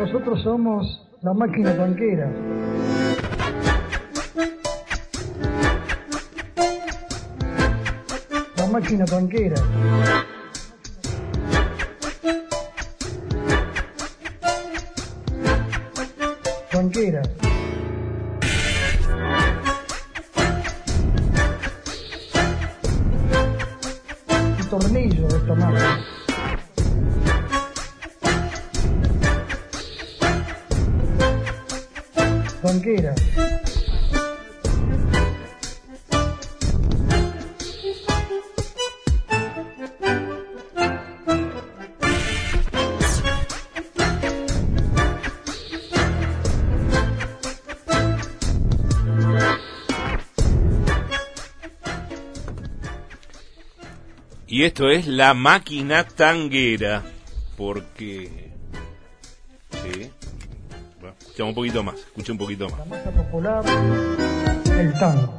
Nosotros somos la máquina tanquera. La máquina tanquera. Tanquera. Un tornillo de esta máquina. Tanquera. Y esto es la máquina tanguera, porque... Sí. Bueno, escuchamos un poquito más, escucha un poquito más. La masa popular, el tango.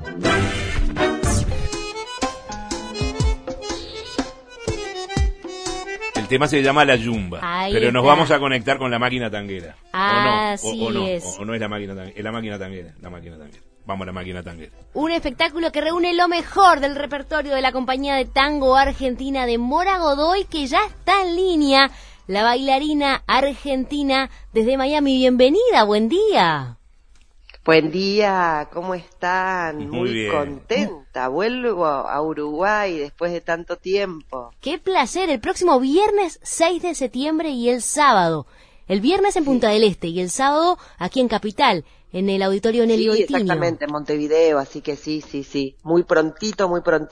El tema se llama La Yumba, Ahí pero nos está. vamos a conectar con la máquina tanguera. Así o no, es. o no es la máquina tanguera, es la máquina tanguera, la máquina tanguera. Vamos a la máquina tanguera. Un espectáculo que reúne lo mejor del repertorio de la compañía de tango argentina de Mora Godoy, que ya está en línea. La bailarina argentina desde Miami. Bienvenida, buen día. Buen día, ¿cómo están? Muy bien. Contenta, vuelvo a Uruguay después de tanto tiempo. Qué placer, el próximo viernes 6 de septiembre y el sábado. El viernes en Punta del Este y el sábado aquí en Capital, en el Auditorio Nelly Sí, Goitiño. exactamente, en Montevideo, así que sí. Muy prontito,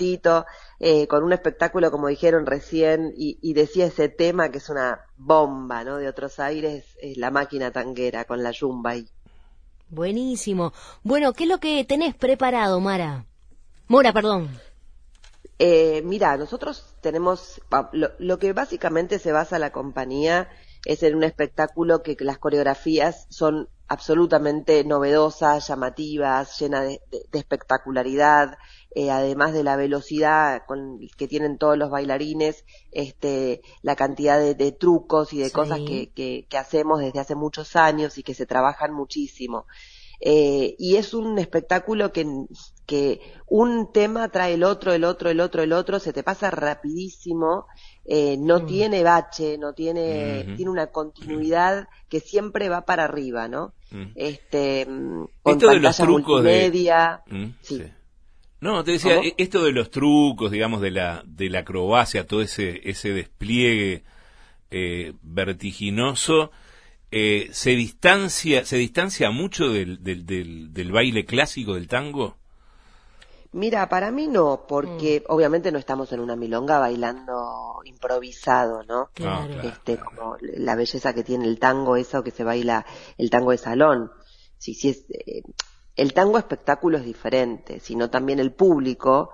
con un espectáculo, como dijeron recién, y decía ese tema que es una bomba, ¿no? De otros aires, es la máquina tanguera con la yumba ahí. Buenísimo. Bueno, ¿qué es lo que tenés preparado, Mora, perdón. Mira, nosotros tenemos, lo que básicamente se basa la compañía es en un espectáculo que las coreografías son absolutamente novedosas, llamativas, llenas de espectacularidad, además de la velocidad que tienen todos los bailarines, la cantidad de trucos y de cosas que hacemos desde hace muchos años y que se trabajan muchísimo. Y es un espectáculo que un tema trae el otro, se te pasa rapidísimo, no tiene bache, tiene una continuidad que siempre va para arriba, ¿no? Con esto de los pantalla trucos multimedia. Sí. No, te decía, ¿Cómo? esto de los trucos, digamos, de la acrobacia, todo ese despliegue vertiginoso, se distancia mucho del baile clásico del tango. Mira, para mí no, porque obviamente no estamos en una milonga bailando improvisado, ¿no? Claro. Como la belleza que tiene el tango, eso que se baila, el tango de salón. Sí, es, el tango espectáculo es diferente, sino también el público,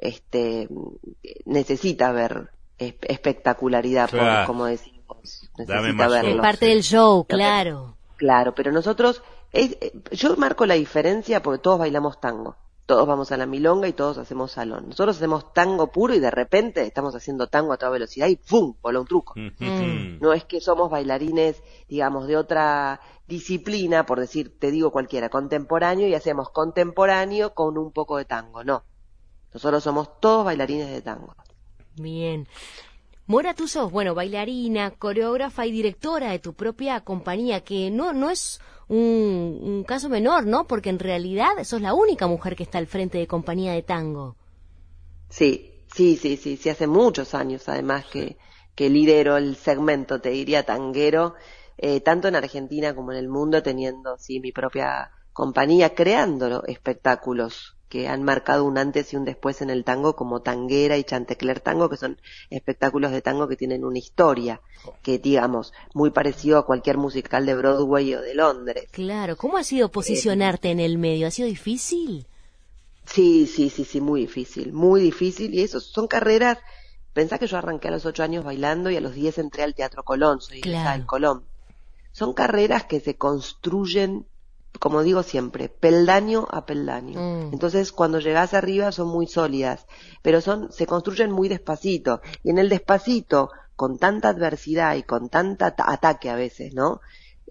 necesita ver espectacularidad, Claro. como decimos, Dame necesita más verlo. Es parte del show, claro. Claro, pero nosotros, yo marco la diferencia porque todos bailamos tango. Todos vamos a la milonga y todos hacemos salón. Nosotros hacemos tango puro y de repente estamos haciendo tango a toda velocidad y ¡pum! Voló un truco. No es que somos bailarines, digamos, de otra disciplina, por decir, te digo cualquiera, contemporáneo, y hacemos contemporáneo con un poco de tango. No. Nosotros somos todos bailarines de tango. Bien. Mora, tú sos, bailarina, coreógrafa y directora de tu propia compañía, que no es un caso menor, ¿no? Porque en realidad sos la única mujer que está al frente de compañía de tango. Sí, hace muchos años además que lidero el segmento, te diría, tanguero, tanto en Argentina como en el mundo, teniendo, mi propia compañía, creando espectáculos que han marcado un antes y un después en el tango, como Tanguera y Chantecler Tango, que son espectáculos de tango que tienen una historia, que digamos, muy parecido a cualquier musical de Broadway o de Londres. Claro, ¿cómo ha sido posicionarte en el medio? ¿Ha sido difícil? Sí, muy difícil, y eso son carreras. Pensá que yo arranqué a los 8 años bailando y a los 10 entré al Teatro Colón, soy egresada del Colón. Son carreras que se construyen, como digo siempre, peldaño a peldaño. Entonces, cuando llegás arriba son muy sólidas, pero se construyen muy despacito. Y en el despacito, con tanta adversidad y con tanta ataque a veces, ¿no?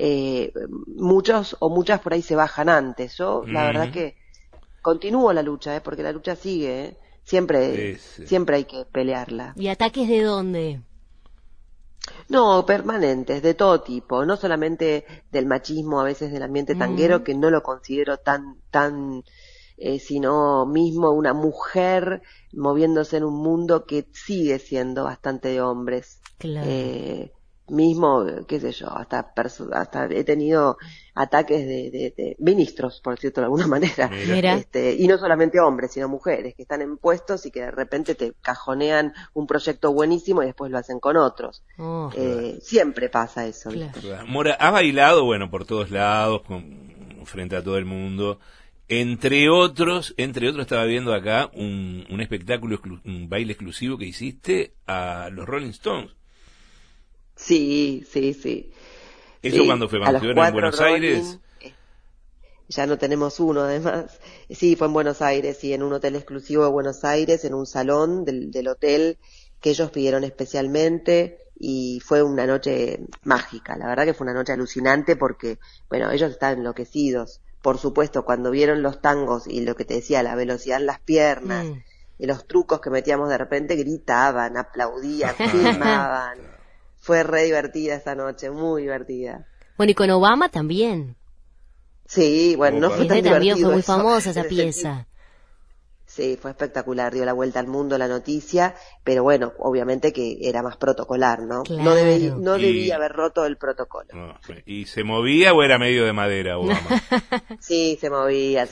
muchos o muchas por ahí se bajan antes. Yo, la verdad que continúo la lucha, porque la lucha sigue, siempre hay que pelearla. ¿Y ataques de dónde? No, permanentes, de todo tipo, no solamente del machismo, a veces del ambiente tanguero, que no lo considero tan, sino mismo una mujer moviéndose en un mundo que sigue siendo bastante de hombres. Claro. Mismo, qué sé yo, hasta he tenido ataques de ministros, por decirlo de alguna manera. Mira. Y no solamente hombres, sino mujeres, que están en puestos y que de repente te cajonean un proyecto buenísimo y después lo hacen con otros. Siempre pasa eso. Claro. Mora, has bailado, bueno, por todos lados, frente a todo el mundo. Entre otros estaba viendo acá un espectáculo, un baile exclusivo que hiciste a los Rolling Stones. Sí. ¿Eso cuándo fue? ¿Cuando estuvieron en Buenos Aires? Ya no tenemos uno, además. Sí, fue en Buenos Aires, y en un hotel exclusivo de Buenos Aires, en un salón del hotel que ellos pidieron especialmente, y fue una noche mágica. La verdad que fue una noche alucinante porque, bueno, ellos estaban enloquecidos. Por supuesto, cuando vieron los tangos y lo que te decía, la velocidad en las piernas, y los trucos que metíamos de repente, gritaban, aplaudían, filmaban. Fue re divertida esa noche, muy divertida. Bueno, y con Obama también. Sí, bueno, no fue tan divertido. También fue muy eso, famosa esa pieza. Sí, fue espectacular, dio la vuelta al mundo la noticia, pero bueno, obviamente que era más protocolar, ¿no? Claro. No debía haber roto el protocolo. No, ¿y se movía o era medio de madera, Obama? Sí, se movía.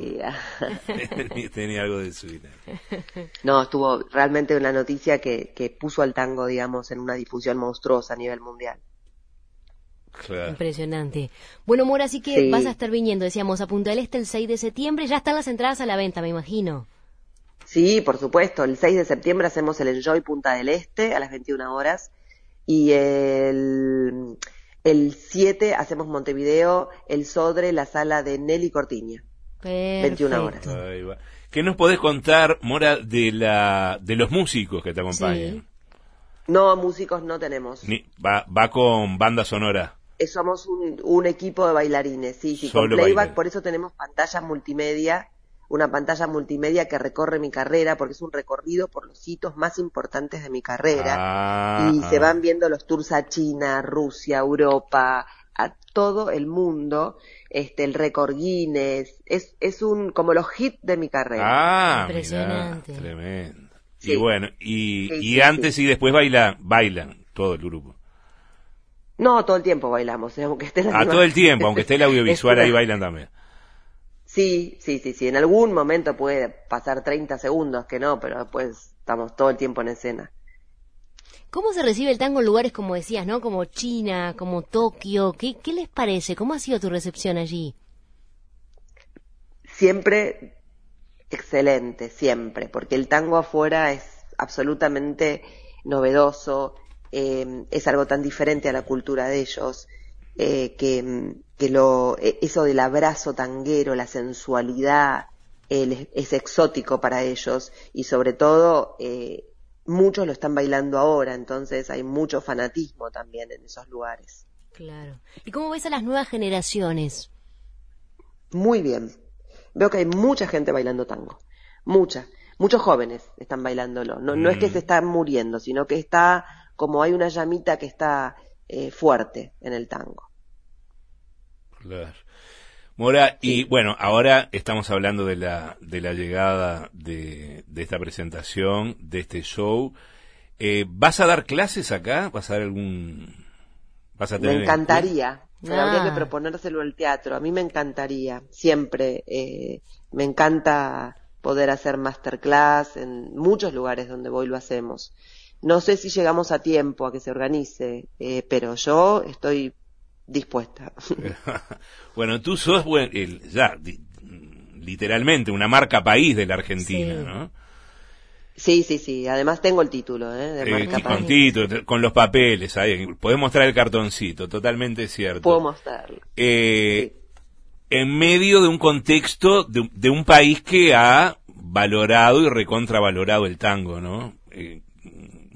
Tenía algo de suite. No, estuvo realmente una noticia que puso al tango, digamos, en una difusión monstruosa a nivel mundial. Claro. Impresionante. Bueno, Mora, así que vas a estar viniendo, decíamos, a Punta del Este el 6 de septiembre. Ya están las entradas a la venta, me imagino. Sí, por supuesto. El 6 de septiembre hacemos el Enjoy Punta del Este a las 21 horas. Y el 7 hacemos Montevideo, el Sodre, la sala de Nelly Cortiña. Perfecto. 21 horas. Ahí va. ¿Qué nos podés contar, Mora, de los músicos que te acompañan? Sí. No, músicos no tenemos. Va con banda sonora. Somos un equipo de bailarines, sí, con Solo playback, bailarines. por eso tenemos pantallas multimedia, una pantalla multimedia que recorre mi carrera, porque es un recorrido por los hitos más importantes de mi carrera, y se van viendo los tours a China, Rusia, Europa, a todo el mundo, el récord Guinness, es como los hits de mi carrera. Impresionante. Mirá, tremendo. Sí. Y bueno, y antes y después bailan todo el grupo. No, todo el tiempo bailamos, aunque esté la Todo el tiempo, aunque esté el audiovisual ahí bailan también. Sí, en algún momento puede pasar 30 segundos que no, pero después estamos todo el tiempo en escena. ¿Cómo se recibe el tango en lugares como decías, ¿no? Como China, como Tokio. ¿Qué les parece? ¿Cómo ha sido tu recepción allí? Siempre excelente, siempre, porque el tango afuera es absolutamente novedoso, es algo tan diferente a la cultura de ellos, eso del abrazo tanguero, la sensualidad, es exótico para ellos, y sobre todo muchos lo están bailando ahora, entonces hay mucho fanatismo también en esos lugares. Claro. ¿Y cómo ves a las nuevas generaciones? Muy bien. Veo que hay mucha gente bailando tango, muchos jóvenes están bailándolo, no es que se están muriendo, sino que está, como hay una llamita que está fuerte en el tango. Claro. Mora, y bueno, ahora estamos hablando de la llegada de esta presentación, de este show. ¿Vas a dar clases acá? ¿Vas a dar vas a tener Me encantaría. Habría que proponérselo al teatro. A mí me encantaría. Siempre me encanta poder hacer masterclass. En muchos lugares donde voy lo hacemos. No sé si llegamos a tiempo a que se organice, pero yo estoy dispuesta. Bueno, tú sos literalmente una marca país de la Argentina, Sí. ¿no? Sí. Además tengo el título de marca Con país. título, con los papeles, ahí, podés mostrar el cartoncito, totalmente cierto. Puedo mostrarlo. Sí. En medio de un contexto de un país que ha valorado y recontravalorado el tango, ¿no?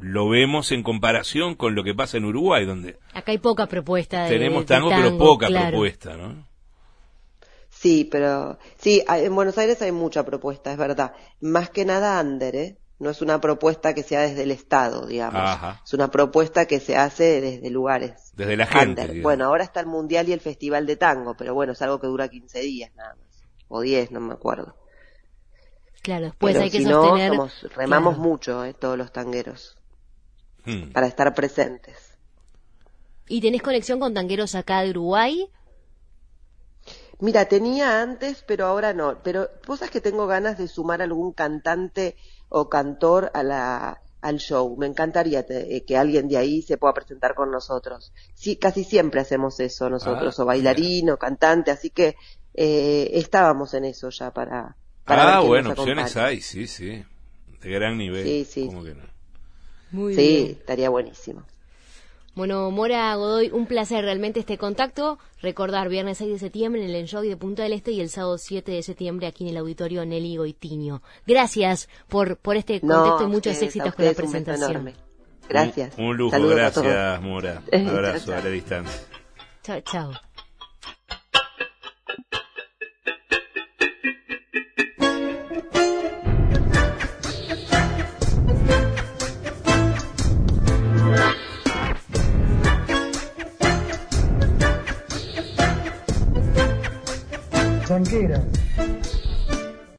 lo vemos en comparación con lo que pasa en Uruguay, donde Acá hay poca propuesta tenemos de tango, pero poca claro. propuesta, ¿no? Sí, pero sí, en Buenos Aires hay mucha propuesta, es verdad. Más que nada under, ¿eh? No es una propuesta que sea desde el Estado, digamos. Ajá. Es una propuesta que se hace desde lugares. Desde la gente, Under. digamos. Bueno, ahora está el Mundial y el Festival de Tango, pero bueno, es algo que dura 15 días nada más. O 10, no me acuerdo. Claro, después Pero hay que si sostener. no, remamos claro. mucho, todos los tangueros, Hmm. para estar presentes. ¿Y tenés conexión con tangueros acá de Uruguay? Mira, tenía antes, pero ahora no. Pero vos sabés que tengo ganas de sumar algún cantante o cantor al show. Me encantaría que alguien de ahí se pueda presentar con nosotros. Sí, casi siempre hacemos eso nosotros, o bailarín o cantante, así que estábamos en eso ya para ver quién Bueno, nos opciones acompaña. hay, sí, sí. De gran nivel. Sí, sí. ¿Cómo que no? Muy Sí, bien. estaría buenísimo. Bueno, Mora Godoy, un placer realmente este contacto. Recordar, viernes 6 de septiembre en el Enjoy de Punta del Este y el sábado 7 de septiembre aquí en el Auditorio Nelly Goitiño. Gracias por este contexto y muchos a éxitos con la ustedes un beso presentación. enorme. Gracias. Un lujo, Saludos a todos. gracias, Mora. Un abrazo Chao, a chao. la distancia. Chao, chao. Tranquera.